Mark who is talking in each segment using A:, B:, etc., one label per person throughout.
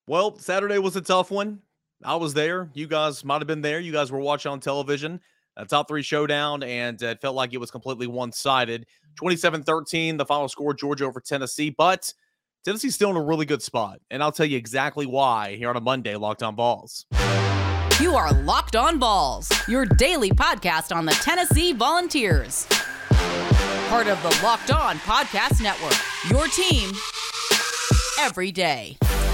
A: Well, Saturday was a tough one. I was there. You guys might have been there. You guys were watching on television. A top three showdown, and it felt like it was completely one sided. 27-13, the final score, Georgia over Tennessee. But Tennessee's still in a really good spot. And I'll tell you exactly why here on a Monday, Locked On Balls.
B: You are Locked On Balls, your daily podcast on the Tennessee Volunteers. Part of the Locked On Podcast Network, your team every day.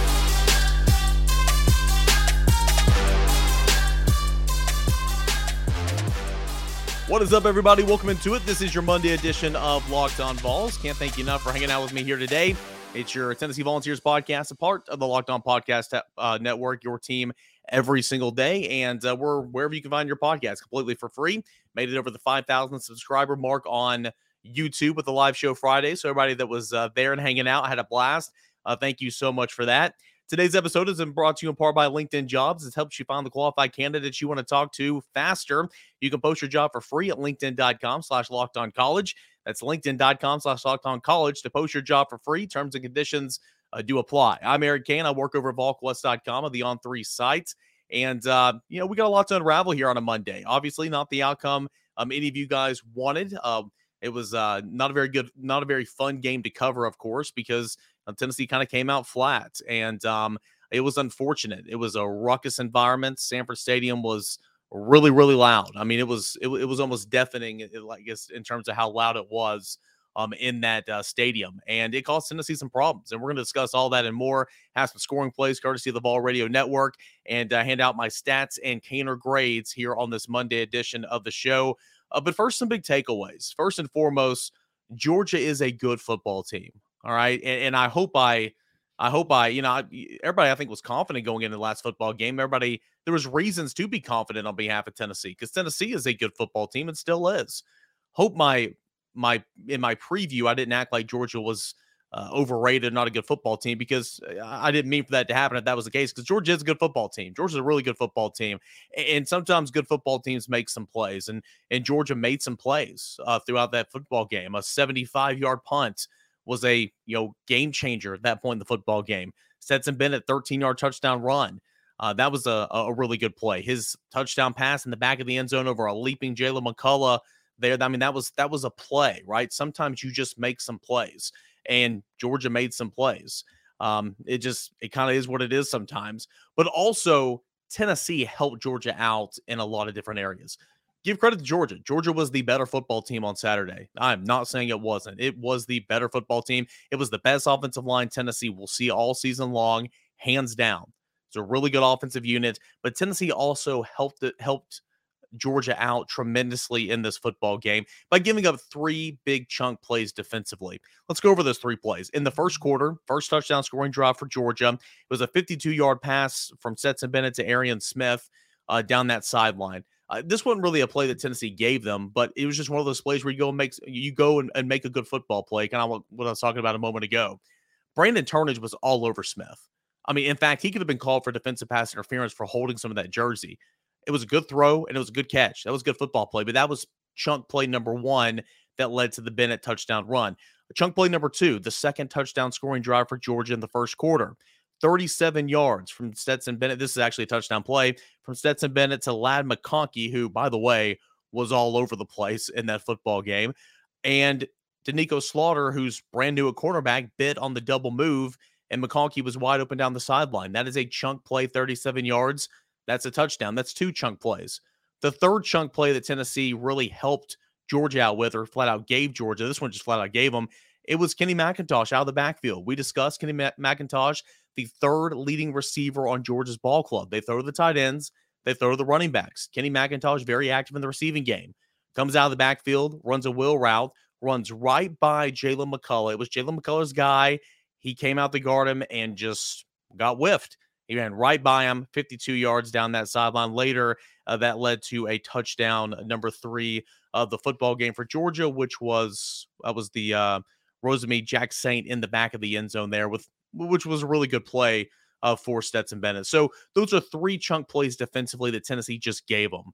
A: What is up, everybody? Welcome into it. This is your Monday edition of Locked On Balls. Can't thank you enough for hanging out with me here today. It's your Tennessee Volunteers podcast, a part of the Locked On Podcast Network, your team every single day. And we're wherever you can find your podcast completely for free. Made it over the 5,000 subscriber mark on YouTube with the live show Friday. So everybody that was there and hanging out had a blast. Thank you so much for that. Today's episode is brought to you in part by LinkedIn Jobs. It helps you find the qualified candidates you want to talk to faster. You can post your job for free at linkedin.com/lockedoncollege. That's linkedin.com/lockedoncollege to post your job for free. Terms and conditions do apply. I'm Eric Kane. I work over at VolQuest.com of the On3 site. And, we got a lot to unravel here on a Monday. Obviously, not the outcome any of you guys wanted. It was not a very fun game to cover, of course, because Tennessee kind of came out flat, and it was unfortunate. It was a ruckus environment. Sanford Stadium was really, really loud. I mean, it was almost deafening, I guess, in terms of how loud it was in that stadium, and it caused Tennessee some problems. And we're going to discuss all that and more. Have some scoring plays courtesy of the Vol Radio Network, and hand out my stats and Caner grades here on this Monday edition of the show. But first, some big takeaways. First and foremost, Georgia is a good football team. All right. And I hope everybody I think was confident going into the last football game. Everybody, there was reasons to be confident on behalf of Tennessee because Tennessee is a good football team and still is. Hope in my preview, I didn't act like Georgia was overrated, not a good football team, because I didn't mean for that to happen if that was the case, because Georgia is a good football team. Georgia's a really good football team. And sometimes good football teams make some plays. And Georgia made some plays throughout that football game. A 75-yard punt was a game changer at that point in the football game. Stetson Bennett, 13-yard touchdown run. That was a really good play. His touchdown pass in the back of the end zone over a leaping Jaylen McCollough there. I mean, that was a play, right? Sometimes you just make some plays, and Georgia made some plays. It kind of is what it is sometimes. But also, Tennessee helped Georgia out in a lot of different areas. Give credit to Georgia. Georgia was the better football team on Saturday. I'm not saying it wasn't. It was the better football team. It was the best offensive line Tennessee will see all season long, hands down. It's a really good offensive unit, but Tennessee also helped Georgia out tremendously in this football game by giving up three big chunk plays defensively. Let's go over those three plays. In the first quarter, first touchdown scoring drive for Georgia, it was a 52-yard pass from Stetson Bennett to Arian Smith down that sideline. This wasn't really a play that Tennessee gave them, but it was just one of those plays where you go and make a good football play, kind of what I was talking about a moment ago. Brandon Turnage was all over Smith. I mean, in fact, he could have been called for defensive pass interference for holding some of that jersey. It was a good throw, and it was a good catch. That was a good football play, but that was chunk play number one that led to the Bennett touchdown run. Chunk play number two, the second touchdown scoring drive for Georgia in the first quarter. 37 yards from Stetson Bennett. This is actually a touchdown play from Stetson Bennett to Ladd McConkey, who, by the way, was all over the place in that football game. And Danico Slaughter, who's brand new at cornerback, bit on the double move, and McConkey was wide open down the sideline. That is a chunk play, 37 yards. That's a touchdown. That's two chunk plays. The third chunk play that Tennessee really helped Georgia out with, or flat out gave Georgia, this one just flat out gave them, it was Kenny McIntosh out of the backfield. We discussed Kenny McIntosh, the third leading receiver on Georgia's ball club. They throw to the tight ends. They throw to the running backs. Kenny McIntosh, very active in the receiving game. Comes out of the backfield, runs a wheel route, runs right by Jaylen McCollough. It was Jaylen McCullough's guy. He came out to guard him and just got whiffed. He ran right by him, 52 yards down that sideline. Later, that led to a touchdown, number 3 of the football game for Georgia, which was the Rosamie Jack Saint in the back of the end zone there, which was a really good play for Stetson Bennett. So those are three chunk plays defensively that Tennessee just gave them.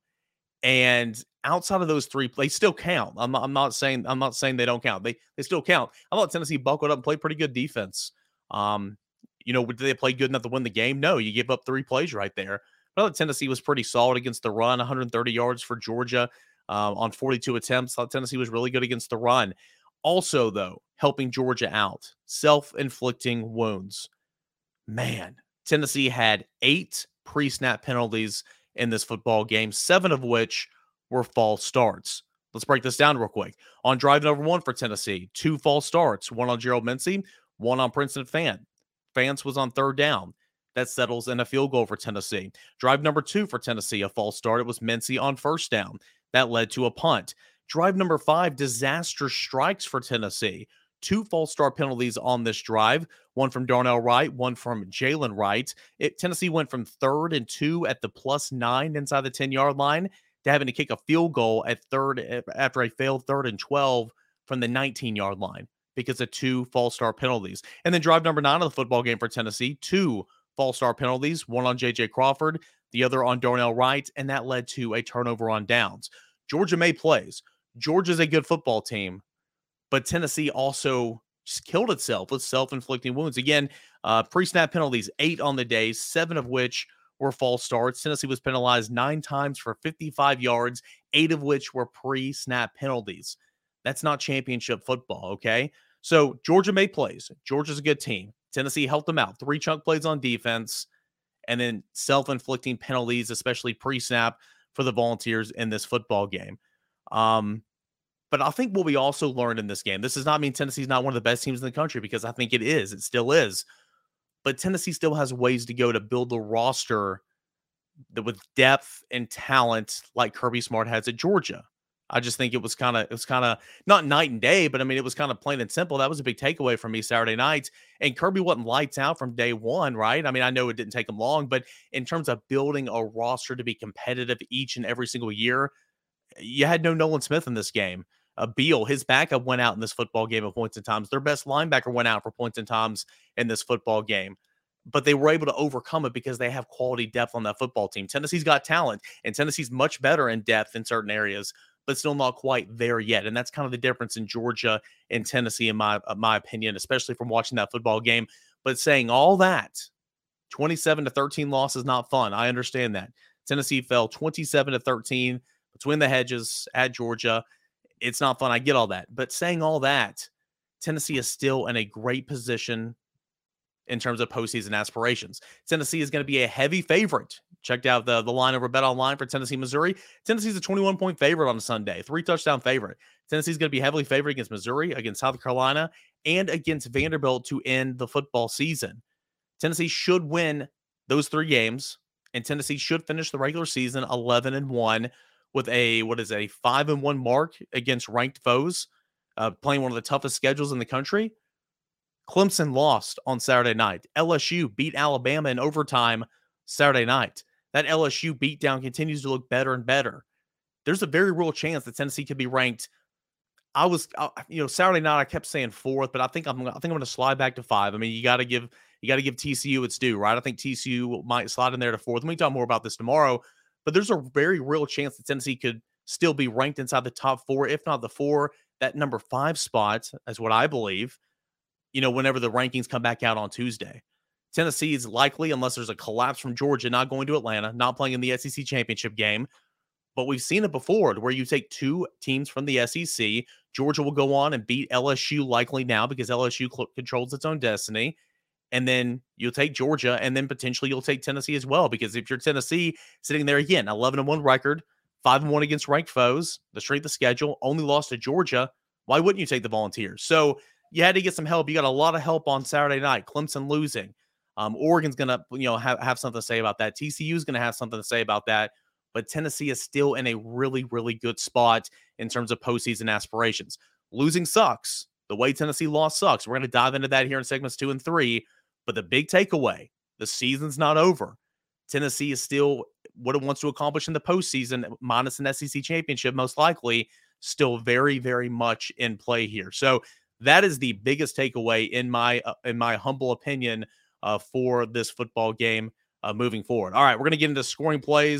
A: And outside of those three plays, still count. I'm not saying they don't count. They still count. I thought Tennessee buckled up and played pretty good defense. Did they play good enough to win the game? No, you give up 3 plays right there. But I thought Tennessee was pretty solid against the run, 130 yards for Georgia on 42 attempts. I thought Tennessee was really good against the run. Also, though, helping Georgia out, self-inflicting wounds. Man, Tennessee had 8 pre-snap penalties in this football game, 7 of which were false starts. Let's break this down real quick. On drive number 1 for Tennessee, 2 false starts, 1 on Gerald Mincey, 1 on Princeton Fant. Fant was on 3rd down. That settles in a field goal for Tennessee. Drive number 2 for Tennessee, a false start. It was Mincey on 1st down. That led to a punt. Drive number 5, disaster strikes for Tennessee. 2 false start penalties on this drive, 1 from Darnell Wright, 1 from Jalen Wright. Tennessee went from 3rd and 2 at the +9 inside the 10-yard line to having to kick a field goal at 3rd after a failed 3rd and 12 from the 19-yard line because of 2 false start penalties. And then drive number 9 of the football game for Tennessee, 2 false start penalties, 1 on J.J. Crawford, the other on Darnell Wright, and that led to a turnover on downs. Georgia made plays. Georgia's a good football team, but Tennessee also just killed itself with self-inflicting wounds. Again, pre-snap penalties, 8 on the day, 7 of which were false starts. Tennessee was penalized 9 times for 55 yards, 8 of which were pre-snap penalties. That's not championship football, okay? So Georgia made plays. Georgia's a good team. Tennessee helped them out. 3 chunk plays on defense, and then self-inflicting penalties, especially pre-snap for the Volunteers in this football game. But I think what we also learned in this game, this does not mean Tennessee's not one of the best teams in the country, because I think it is. It still is. But Tennessee still has ways to go to build the roster with depth and talent like Kirby Smart has at Georgia. I just think it was kind of not night and day, but I mean, it was kind of plain and simple. That was a big takeaway from me Saturday night. And Kirby wasn't lights out from day one, right? I mean, I know it didn't take him long, but in terms of building a roster to be competitive each and every single year, you had no Nolan Smith in this game. Beal, his backup, went out in this football game at points and times. Their best linebacker went out for points and times in this football game. But they were able to overcome it because they have quality depth on that football team. Tennessee's got talent, and Tennessee's much better in depth in certain areas, but still not quite there yet. And that's kind of the difference in Georgia and Tennessee, in my opinion, especially from watching that football game. But saying all that, 27-13 loss is not fun. I understand that. Tennessee fell 27-13 between the hedges at Georgia. It's not fun. I get all that. But saying all that, Tennessee is still in a great position in terms of postseason aspirations. Tennessee is going to be a heavy favorite. Checked out the line over Bet Online for Tennessee, Missouri. Tennessee's a 21-point favorite on a Sunday, 3-touchdown favorite. Tennessee's going to be heavily favored against Missouri, against South Carolina, and against Vanderbilt to end the football season. Tennessee should win those 3 games, and Tennessee should finish the regular season 11-1 with a 5-1 mark against ranked foes, playing one of the toughest schedules in the country. Clemson lost on Saturday night. LSU beat Alabama in overtime Saturday night. That LSU beatdown continues to look better and better. There's a very real chance that Tennessee could be ranked. Saturday night I kept saying 4th, but I think I'm going to slide back to 5. I mean, you got to give TCU its due, right? I think TCU might slide in there to 4th. We can talk more about this tomorrow, but there's a very real chance that Tennessee could still be ranked inside the top 4, if not the 4. That number 5 spot is what I believe. Whenever the rankings come back out on Tuesday. Tennessee is likely, unless there's a collapse from Georgia, not going to Atlanta, not playing in the SEC championship game. But we've seen it before where you take 2 teams from the SEC. Georgia will go on and beat LSU likely now because LSU controls its own destiny. And then you'll take Georgia, and then potentially you'll take Tennessee as well. Because if you're Tennessee, sitting there again, 11-1 record, 5-1 against ranked foes, the strength of schedule, only lost to Georgia, why wouldn't you take the Volunteers? So you had to get some help. You got a lot of help on Saturday night. Clemson losing. Oregon's going to have something to say about that. TCU's going to have something to say about that. But Tennessee is still in a really, really good spot in terms of postseason aspirations. Losing sucks. The way Tennessee lost sucks. We're going to dive into that here in segments 2 and 3. But the big takeaway, the season's not over. Tennessee is still what it wants to accomplish in the postseason, minus an SEC championship, most likely, still very, very much in play here. So that is the biggest takeaway in my humble opinion for this football game moving forward. All right, we're going to get into scoring plays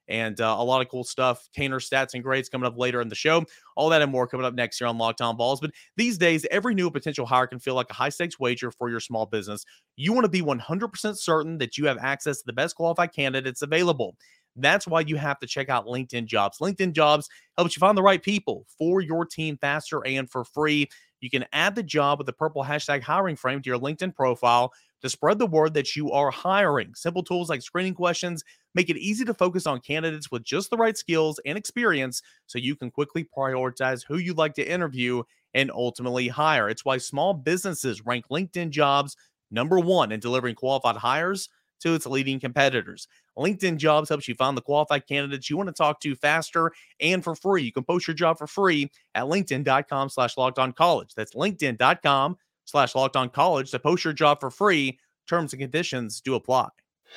A: and a lot of cool stuff. Kaner stats and grades coming up later in the show. All that and more coming up next year on Locked On Vols. But these days, every new potential hire can feel like a high-stakes wager for your small business. You want to be 100% certain that you have access to the best qualified candidates available. That's why you have to check out LinkedIn Jobs. LinkedIn Jobs helps you find the right people for your team faster and for free. You can add the job with the purple hashtag hiring frame to your LinkedIn profile to spread the word that you are hiring. Simple tools like screening questions make it easy to focus on candidates with just the right skills and experience so you can quickly prioritize who you'd like to interview and ultimately hire. It's why small businesses rank LinkedIn Jobs #1 in delivering qualified hires to its leading competitors. LinkedIn Jobs helps you find the qualified candidates you want to talk to faster and for free. You can post your job for free at linkedin.com/lockedoncollege. That's linkedin.com/lockedoncollege to post your job for free. Terms and conditions do apply.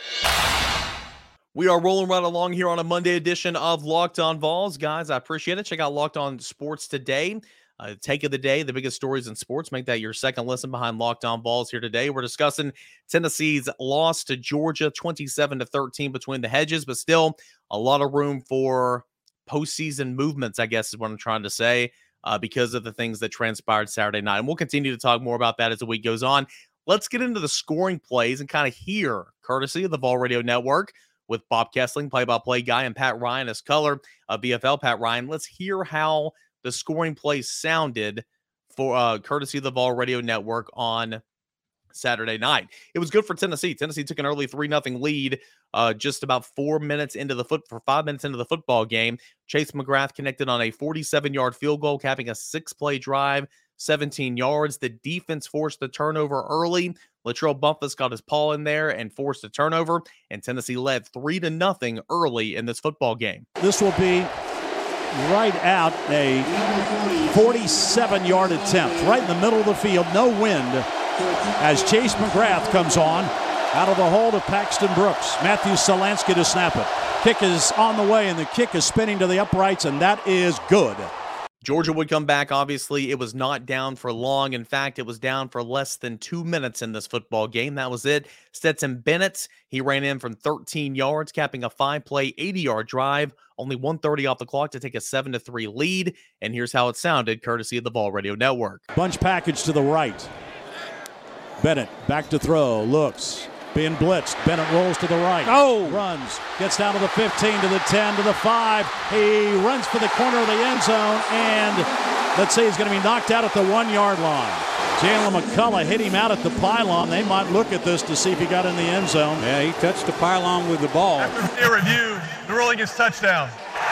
A: We are rolling right along here on a Monday edition of Locked On Vols. Guys, I appreciate it. Check out Locked On Sports today. Take of the day, the biggest stories in sports. Make that your second listen behind Locked On Vols here today. We're discussing Tennessee's loss to Georgia, 27-13 between the hedges, but still a lot of room for postseason movements, I guess is what I'm trying to say, because of the things that transpired Saturday night. And we'll continue to talk more about that as the week goes on. Let's get into the scoring plays and kind of hear, courtesy of the Vol Radio Network, with Bob Kessling, play-by-play guy, and Pat Ryan as color of BFL Pat Ryan. Let's hear how the scoring plays sounded for courtesy of the Vol Radio Network on Saturday night. It was good for Tennessee. Tennessee took an early 3-0 lead just about 5 minutes into the football game. Chase McGrath connected on a 47-yard field goal, capping a 6-play drive, 17 yards. The defense forced the turnover early. Latrell Bumpus got his paw in there and forced a turnover, and Tennessee led 3-0 early in this football game.
C: This will be right out a 47-yard attempt, right in the middle of the field, no wind, as Chase McGrath comes on out of the hold of Paxton Brooks. Matthew Solansky to snap it. Kick is on the way, and the kick is spinning to the uprights, and that is good.
A: Georgia would come back. Obviously, it was not down for long. In fact, it was down for less than 2 minutes in this football game. That was it. Stetson Bennett, he ran in from 13 yards, capping a 5-play, 80-yard drive. Only 1:30 off the clock to take a 7-3 lead. And here's how it sounded, courtesy of the Vol Radio Network.
C: Bunch package to the right. Bennett back to throw. Looks. Being blitzed. Bennett rolls to the right.
A: Oh!
C: Runs. Gets down to the 15, to the 10, to the 5. He runs for the corner of the end zone, and let's say he's going to be knocked out at the 1-yard line. Jalen McCullough hit hin out at the pylon. They might look at this to see if he got in the end zone.
D: Yeah, he touched the pylon with the ball.
E: After the review, the ruling is touchdown.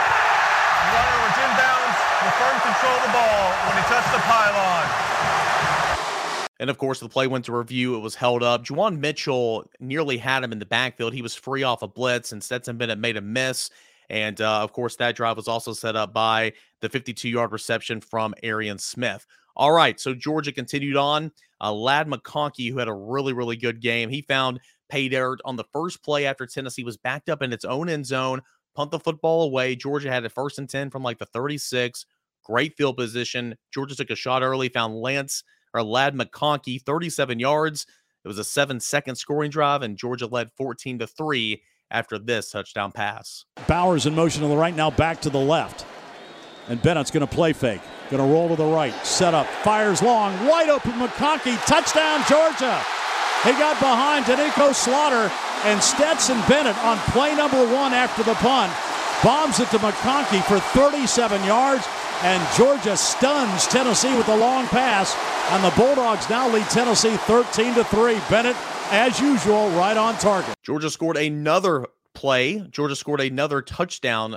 E: The runner was inbounds with firm control of the ball when he touched the pylon.
A: And, of course, the play went to review. It was held up. Juwan Mitchell nearly had him in the backfield. He was free off a blitz, and Stetson Bennett made a miss. And, of course, that drive was also set up by the 52-yard reception from Arian Smith. All right, so Georgia continued on. Ladd McConkey, who had a really, really good game, he found pay dirt on the first play after Tennessee was backed up in its own end zone, punt the football away. Georgia had a 1st and 10 from like the 36. Great field position. Georgia took a shot early, found Ladd McConkey, 37 yards. It was a 7-second scoring drive, and Georgia led 14-3 after this touchdown pass.
C: Bowers in motion to the right, now back to the left. And Bennett's going to play fake. Going to roll to the right. Set up. Fires long. Wide open McConkey. Touchdown, Georgia. He got behind Danico Slaughter, and Stetson Bennett on play number 1 after the punt bombs it to McConkey for 37 yards. And Georgia stuns Tennessee with a long pass. And the Bulldogs now lead Tennessee 13-3. Bennett, as usual, right on target.
A: Georgia scored another play. Georgia scored another touchdown,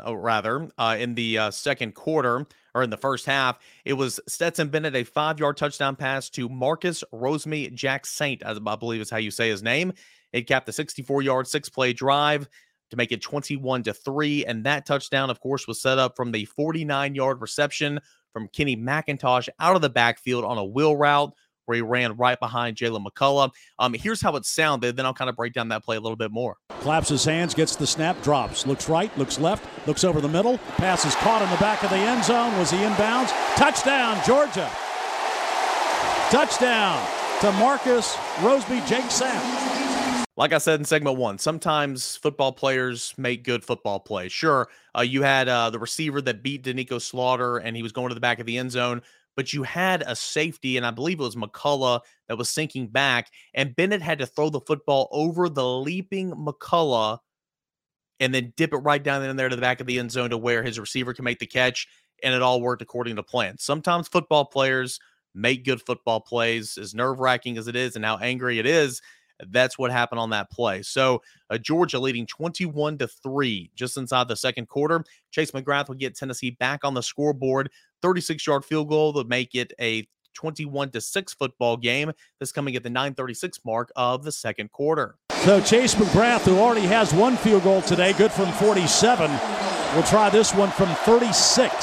A: in the second quarter, or in the first half. It was Stetson Bennett, a 5-yard touchdown pass to Marcus Rosemy-Jacksaint, I believe is how you say his name. It capped the 64-yard, 6-play drive to make it 21-3. And that touchdown, of course, was set up from the 49-yard reception from Kenny McIntosh out of the backfield on a wheel route where he ran right behind Jalen McCullough. Here's how it sounded. Then I'll kind of break down that play a little bit more.
C: Claps his hands, gets the snap, drops. Looks right, looks left, looks over the middle. Pass is caught in the back of the end zone. Was he inbounds? Touchdown, Georgia. Touchdown to Marcus Rosemy-Jacksaint.
A: Like I said in segment one, sometimes football players make good football plays. Sure, you had the receiver that beat Danico Slaughter, and he was going to the back of the end zone, but you had a safety, and I believe it was McCullough that was sinking back, and Bennett had to throw the football over the leaping McCullough and then dip it right down in there to the back of the end zone to where his receiver can make the catch, and it all worked according to plan. Sometimes football players make good football plays, as nerve-wracking as it is and how angry it is. That's what happened on that play. So Georgia leading 21-3 just inside the second quarter. Chase McGrath will get Tennessee back on the scoreboard. 36-yard field goal to make it a 21-6 football game. This coming at the 9:36 mark of the second quarter.
C: So Chase McGrath, who already has one field goal today, good from 47, will try this one from 36.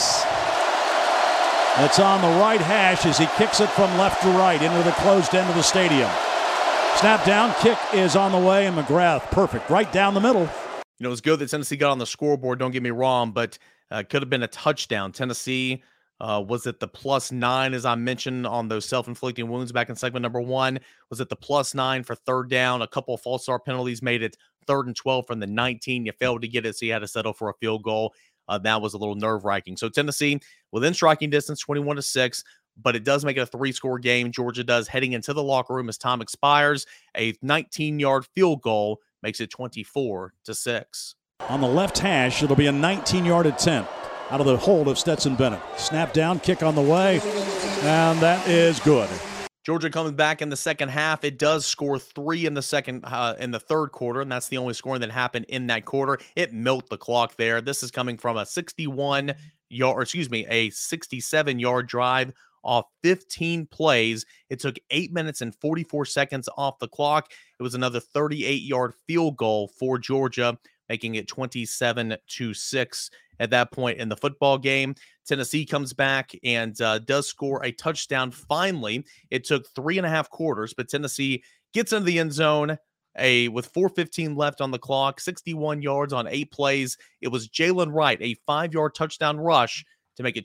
C: It's on the right hash as he kicks it from left to right into the closed end of the stadium. Snap down, kick is on the way, and McGrath, perfect, right down the middle.
A: You know, it was good that Tennessee got on the scoreboard, don't get me wrong, but could have been a touchdown. Tennessee was at the +9, as I mentioned, on those self-inflicting wounds back in segment number one. Was at the +9 for third down. A couple of false start penalties made it 3rd and 12 from the 19. You failed to get it, so you had to settle for a field goal. That was a little nerve-wracking. So Tennessee, within striking distance, 21-6. But it does make it a 3-score game. Georgia does heading into the locker room as time expires. A 19-yard field goal makes it 24-6.
C: On the left hash, it'll be a 19-yard attempt out of the hold of Stetson Bennett. Snap down, kick on the way, and that is good.
A: Georgia comes back in the second half. It does score 3 in the third quarter, and that's the only scoring that happened in that quarter. It milked the clock there. This is coming from a 67-yard drive off 15 plays. It took 8 minutes and 44 seconds off the clock. It was another 38-yard field goal for Georgia, making it 27-6 at that point in the football game. Tennessee comes back and does score a touchdown finally. It took 3.5 quarters, but Tennessee gets into the end zone with 4:15 left on the clock, 61 yards on 8 plays. It was Jalen Wright, a 5-yard touchdown rush to make it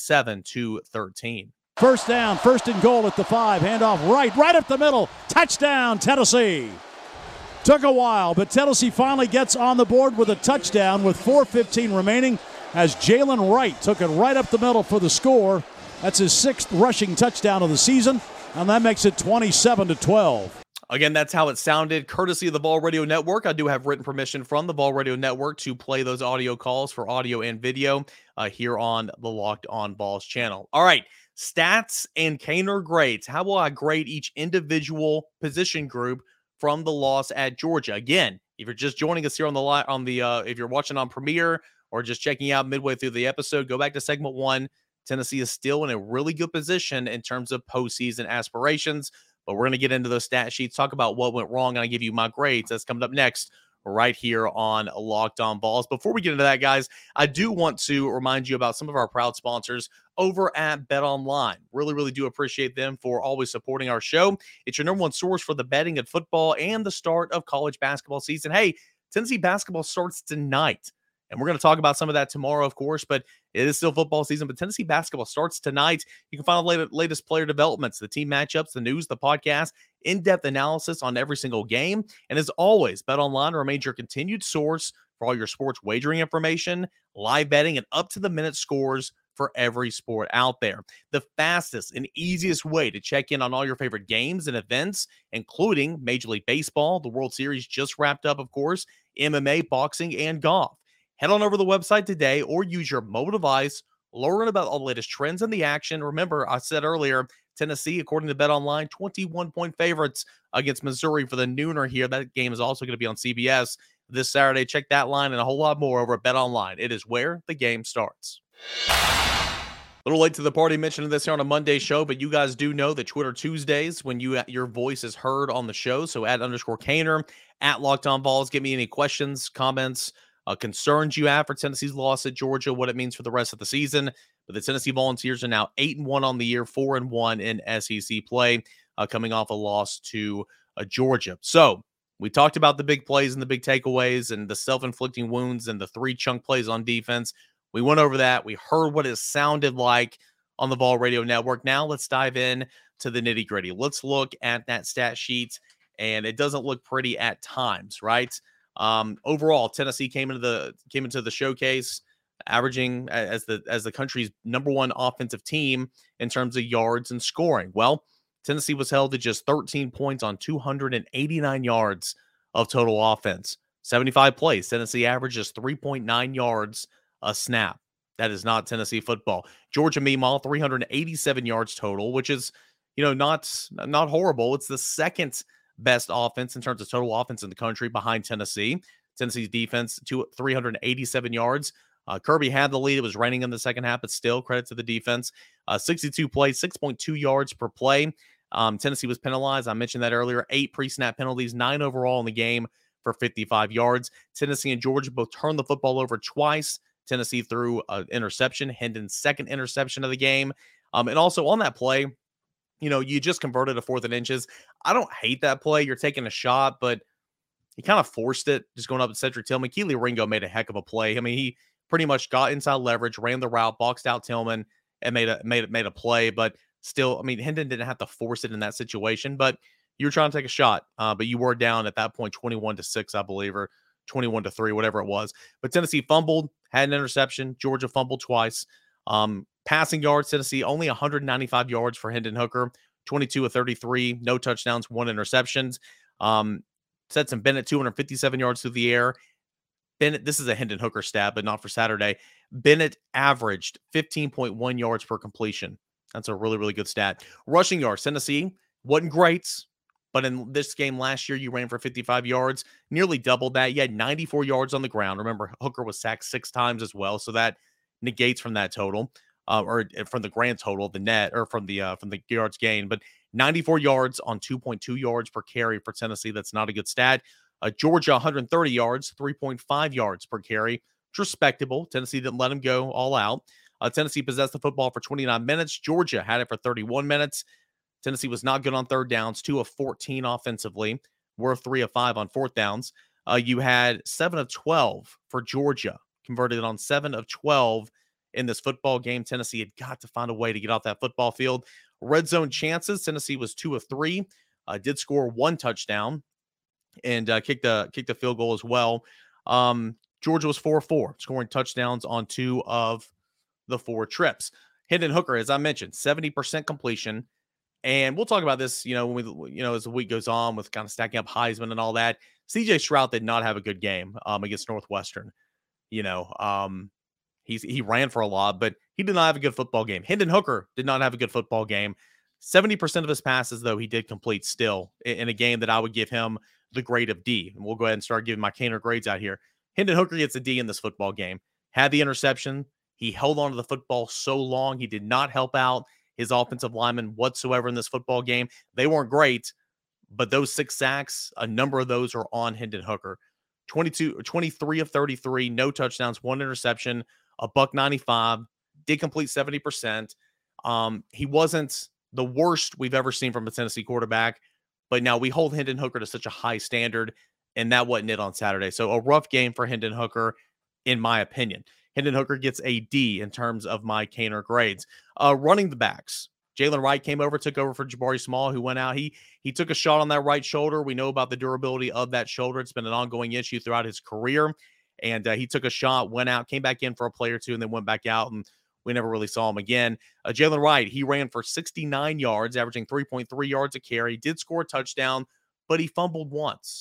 A: 27-13.
C: First down, 1st and goal at the 5. Handoff right up the middle. Touchdown, Tennessee. Took a while, but Tennessee finally gets on the board with a touchdown with 4:15 remaining as Jalen Wright took it right up the middle for the score. That's his 6th rushing touchdown of the season, and that makes it 27-12.
A: Again, that's how it sounded, courtesy of the Vol Radio Network. I do have written permission from the Vol Radio Network to play those audio calls for audio and video here on the Locked On Vols channel. All right. Stats and Caner grades. How will I grade each individual position group from the loss at Georgia? Again, if you're just joining us here if you're watching on Premiere or just checking out midway through the episode, go back to segment 1. Tennessee is still in a really good position in terms of postseason aspirations, but we're going to get into those stat sheets, talk about what went wrong, and I give you my grades. That's coming up next right here on Locked On Vols. Before we get into that, guys, I do want to remind you about some of our proud sponsors over at BetOnline. Really, really do appreciate them for always supporting our show. It's your number one source for the betting at football and the start of college basketball season. Hey, Tennessee basketball starts tonight, and we're going to talk about some of that tomorrow, of course, but it is still football season. But Tennessee basketball starts tonight. You can find the latest player developments, the team matchups, the news, the podcast, in-depth analysis on every single game. And as always, BetOnline remains your continued source for all your sports wagering information, live betting, and up-to-the-minute scores for every sport out there. The fastest and easiest way to check in on all your favorite games and events, including Major League Baseball, the World Series just wrapped up, of course, MMA, boxing, and golf. Head on over to the website today or use your mobile device. Learn about all the latest trends in the action. Remember, I said earlier, Tennessee, according to BetOnline, 21-point favorites against Missouri for the nooner here. That game is also going to be on CBS this Saturday. Check that line and a whole lot more over at BetOnline. It is where the game starts. A little late to the party mentioning this here on a Monday show, but you guys do know that Twitter Tuesdays when your voice is heard on the show. So @_Caner, @LockedOnVols. Give me any questions, comments, concerns you have for Tennessee's loss at Georgia, what it means for the rest of the season. But the Tennessee Volunteers are now 8-1 on the year, 4-1 in SEC play, coming off a loss to Georgia. So we talked about the big plays and the big takeaways and the self-inflicting wounds and the 3 chunk plays on defense. We went over that. We heard what it sounded like on the Vol Radio Network. Now let's dive in to the nitty-gritty. Let's look at that stat sheet and it doesn't look pretty at times, right? Overall, Tennessee came into the showcase averaging as the country's #1 offensive team in terms of yards and scoring. Well, Tennessee was held to just 13 points on 289 yards of total offense. 75 plays. Tennessee averages 3.9 yards a snap. That is not Tennessee football. Georgia, meanwhile, 387 yards total, which is, not horrible. It's the second best offense in terms of total offense in the country behind Tennessee. Tennessee's defense, 387 yards. Kirby had the lead. It was raining in the second half, but still, credit to the defense. 62 plays, 6.2 yards per play. Tennessee was penalized. I mentioned that earlier. 8 pre-snap penalties, 9 overall in the game for 55 yards. Tennessee and Georgia both turned the football over twice. Tennessee threw an interception, Hendon's second interception of the game. And also on that play, you just converted a 4th and inches. I don't hate that play. You're taking a shot, but he kind of forced it, just going up at Cedric Tillman. Kelee Ringo made a heck of a play. I mean, he pretty much got inside leverage, ran the route, boxed out Tillman, and made a play. But still, I mean, Hendon didn't have to force it in that situation. But you were trying to take a shot, but you were down at that point 21-6, I believe, or 21-3, whatever it was. But Tennessee fumbled, had an interception. Georgia fumbled twice. Passing yards, Tennessee only 195 yards for Hendon Hooker, 22-33, no touchdowns, 1 interceptions. Stetson Bennett, 257 yards through the air. Bennett, this is a Hendon Hooker stat, but not for Saturday. Bennett averaged 15.1 yards per completion. That's a really, really good stat. Rushing yards, Tennessee wasn't great, but in this game last year, you ran for 55 yards, nearly doubled that. You had 94 yards on the ground. Remember, Hooker was sacked 6 times as well, so that negates from that total, or from the grand total of the net, or from the yards gained. But 94 yards on 2.2 yards per carry for Tennessee. That's not a good stat. Georgia, 130 yards, 3.5 yards per carry. It's respectable. Tennessee didn't let him go all out. Tennessee possessed the football for 29 minutes. Georgia had it for 31 minutes. Tennessee was not good on third downs, 2 of 14 offensively. Were 3 of 5 on fourth downs. You had 7 of 12 for Georgia, converted on 7 of 12 in this football game. Tennessee had got to find a way to get off that football field. Red zone chances, Tennessee was 2 of 3. Did score 1 touchdown and kicked the field goal as well. Georgia was 4 of 4, scoring touchdowns on 2 of the 4 trips. Hendon Hooker, as I mentioned, 70% completion. And we'll talk about this, when we, as the week goes on with kind of stacking up Heisman and all that. CJ Stroud did not have a good game against Northwestern. He ran for a lot, but he did not have a good football game. Hendon Hooker did not have a good football game. 70% of his passes, though, he did complete still in a game that I would give him the grade of D. And we'll go ahead and start giving my Caner grades out here. Hendon Hooker gets a D in this football game. Had the interception. He held on to the football so long. He did not help out his offensive linemen whatsoever in this football game. They weren't great, but those 6 sacks, a number of those are on Hendon Hooker. 23 of 33, no touchdowns, 1 interception, $195, did complete 70%. He wasn't the worst we've ever seen from a Tennessee quarterback, but now we hold Hendon Hooker to such a high standard, and that wasn't it on Saturday. So a rough game for Hendon Hooker, in my opinion. Hendon Hooker gets a D in terms of my Caner grades. Running the backs. Jalen Wright came over, took over for Jabari Small, who went out. He took a shot on that right shoulder. We know about the durability of that shoulder. It's been an ongoing issue throughout his career. And he took a shot, went out, came back in for a play or two, and then went back out, and we never really saw him again. Jalen Wright, he ran for 69 yards, averaging 3.3 yards a carry. Did score a touchdown, but he fumbled once.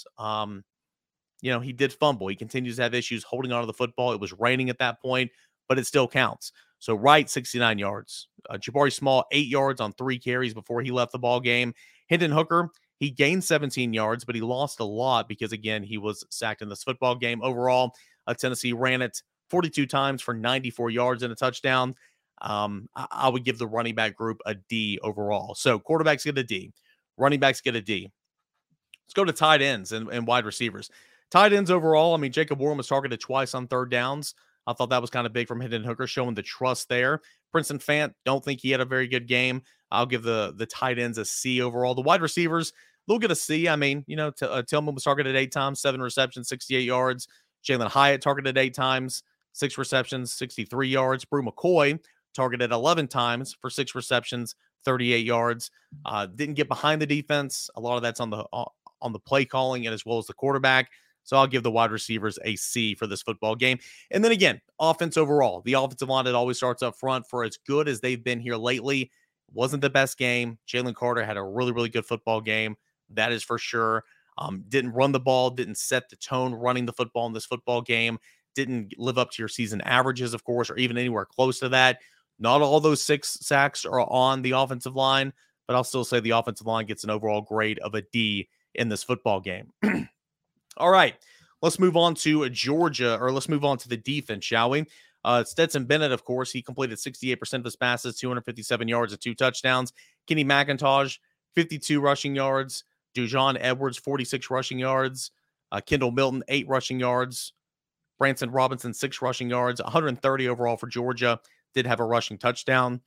A: He did fumble. He continues to have issues holding onto the football. It was raining at that point, but it still counts. So Wright, 69 yards. Jabari Small, 8 yards on 3 carries before he left the ball game. Hendon Hooker, he gained 17 yards, but he lost a lot because, again, he was sacked in this football game. Overall, Tennessee ran it 42 times for 94 yards and a touchdown. I would give the running back group a D overall. So quarterbacks get a D. Running backs get a D. Let's go to tight ends and wide receivers. Tight ends overall, I mean, Jacob Warren was targeted twice on third downs. I thought that was kind of big from Hendon Hooker, showing the trust there. Princeton Fant, don't think he had a very good game. I'll give the tight ends a C overall. The wide receivers, they'll get a C. I mean, Tillman was targeted 8 times, 7 receptions, 68 yards. Jalen Hyatt targeted 8 times, 6 receptions, 63 yards. Brew McCoy targeted 11 times for 6 receptions, 38 yards. Didn't get behind the defense. A lot of that's on on the play calling and as well as the quarterback. So I'll give the wide receivers a C for this football game. And then again, offense overall. The offensive line, it always starts up front. For as good as they've been here lately, wasn't the best game. Jalen Carter had a really, really good football game. That is for sure. Didn't run the ball, didn't set the tone running the football in this football game, didn't live up to your season averages, of course, or even anywhere close to that. Not all those 6 sacks are on the offensive line, but I'll still say the offensive line gets an overall grade of a D in this football game. All right, let's move on to Georgia, or let's move on to the defense, shall we? Stetson Bennett, of course, he completed 68% of his passes, 257 yards and 2 touchdowns. Kenny McIntosh, 52 rushing yards. Dujon Edwards, 46 rushing yards. Kendall Milton, 8 rushing yards. Branson Robinson, 6 rushing yards. 130 overall for Georgia. Did have a rushing touchdown.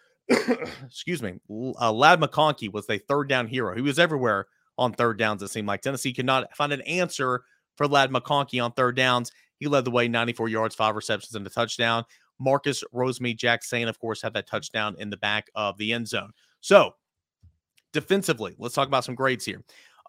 A: Excuse me. Ladd McConkey was a third down hero. He was everywhere on third downs, it seemed like. Tennessee could not find an answer for Ladd McConkey on third downs. He led the way, 94 yards, 5 receptions, and a touchdown. Marcus Rosemary-Jackson, of course, had that touchdown in the back of the end zone. So, defensively, let's talk about some grades here.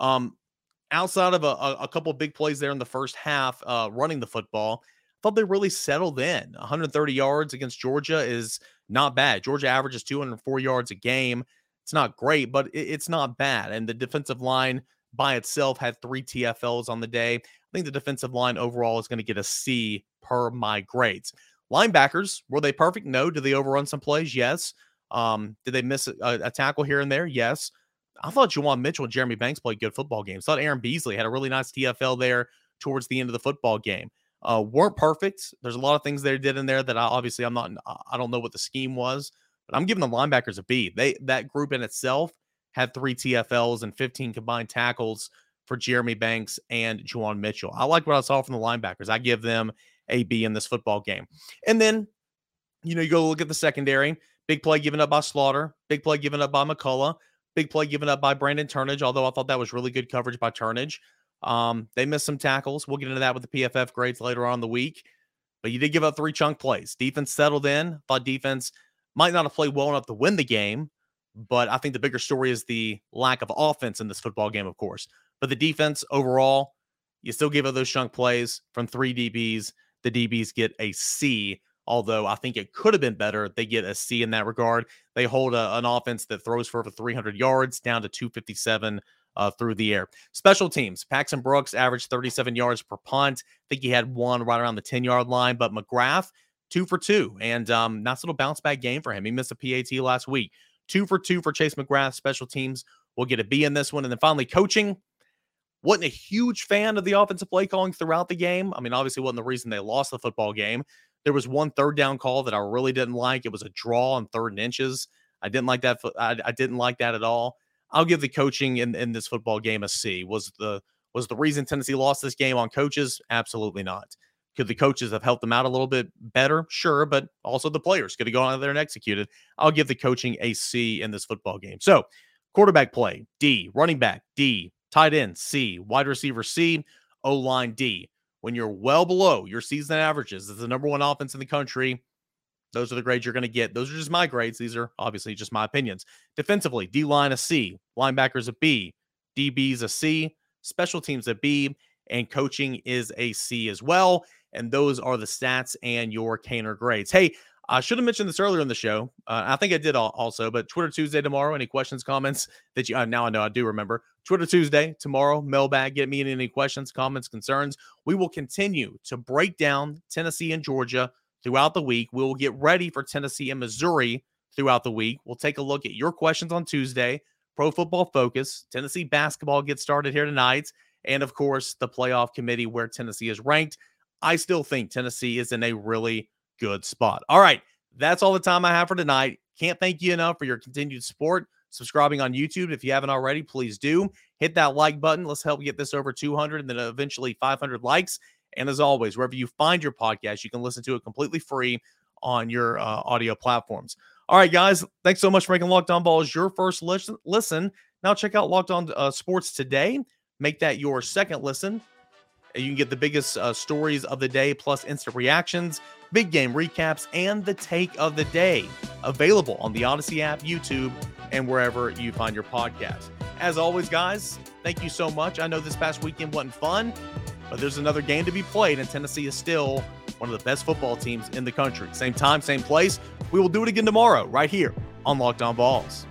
A: Outside of a couple of big plays there in the first half, running the football, I thought they really settled in. 130 yards against Georgia is not bad. Georgia averages 204 yards a game. It's not great, but it's not bad. And the defensive line by itself had 3 TFLs on the day. I think the defensive line overall is going to get a C per my grades. Linebackers, were they perfect? No. Did they overrun some plays? Yes. Did they miss a tackle here and there? Yes. I thought Juwan Mitchell and Jeremy Banks played good football games. I thought Aaron Beasley had a really nice TFL there towards the end of the football game. Weren't perfect. There's a lot of things they did in there that I don't know what the scheme was, but I'm giving the linebackers a B. That group in itself had 3 TFLs and 15 combined tackles for Jeremy Banks and Juwan Mitchell. I like what I saw from the linebackers. I give them a B in this football game. And then, you go look at the secondary. Big play given up by Slaughter. Big play given up by McCullough. Big play given up by Brandon Turnage, although I thought that was really good coverage by Turnage. They missed some tackles. We'll get into that with the PFF grades later on in the week. But you did give up 3 chunk plays. Defense settled in. Thought defense might not have played well enough to win the game, but I think the bigger story is the lack of offense in this football game, of course. But the defense overall, you still give up those chunk plays from 3 DBs. The DBs get a C, although I think it could have been better. They get a C in that regard. They hold an offense that throws for over 300 yards down to 257 through the air. Special teams, Paxton Brooks averaged 37 yards per punt. I think he had one right around the 10-yard line, but McGrath, 2 for 2, and nice little bounce back game for him. He missed a PAT last week. 2 for 2 for Chase McGrath. Special teams will get a B in this one. And then finally, coaching. Wasn't a huge fan of the offensive play calling throughout the game. I mean, obviously wasn't the reason they lost the football game. There was one third down call that I really didn't like. It was a draw on 3rd and inches. I didn't like that. I didn't like that at all. I'll give the coaching in this football game a C. Was the reason Tennessee lost this game on coaches? Absolutely not. Could the coaches have helped them out a little bit better? Sure, but also the players could have gone out there and executed. I'll give the coaching a C in this football game. So, quarterback play, D. Running back, D. Tight end, C. Wide receiver, C. O-line, D. When you're well below your season averages as the number 1 offense in the country, those are the grades you're going to get. Those are just my grades. These are obviously just my opinions. Defensively, D-line a C. Linebackers a B. DBs a C. Special teams a B. And coaching is a C as well. And those are the stats and your Caner grades. Hey, I should have mentioned this earlier in the show. I think I did also, but Twitter Tuesday tomorrow. Any questions, comments that you now I know I do remember. Twitter Tuesday tomorrow, mailbag. Get me any questions, comments, concerns. We will continue to break down Tennessee and Georgia throughout the week. We will get ready for Tennessee and Missouri throughout the week. We'll take a look at your questions on Tuesday. Pro Football Focus. Tennessee basketball gets started here tonight. And, of course, the playoff committee where Tennessee is ranked. I still think Tennessee is in a really good spot. All right, that's all the time I have for tonight. Can't thank you enough for your continued support. Subscribing on YouTube. If you haven't already, please do. Hit that like button. Let's help get this over 200 and then eventually 500 likes. And as always, wherever you find your podcast, you can listen to it completely free on your audio platforms. All right, guys, thanks so much for making Locked On Balls your first listen. Now check out Locked On Sports Today. Make that your second listen. You can get the biggest stories of the day, plus instant reactions, big game recaps, and the take of the day. Available on the Odyssey app, YouTube, and wherever you find your podcast. As always, guys, thank you so much. I know this past weekend wasn't fun, but there's another game to be played, and Tennessee is still one of the best football teams in the country. Same time, same place. We will do it again tomorrow right here on Locked On Vols.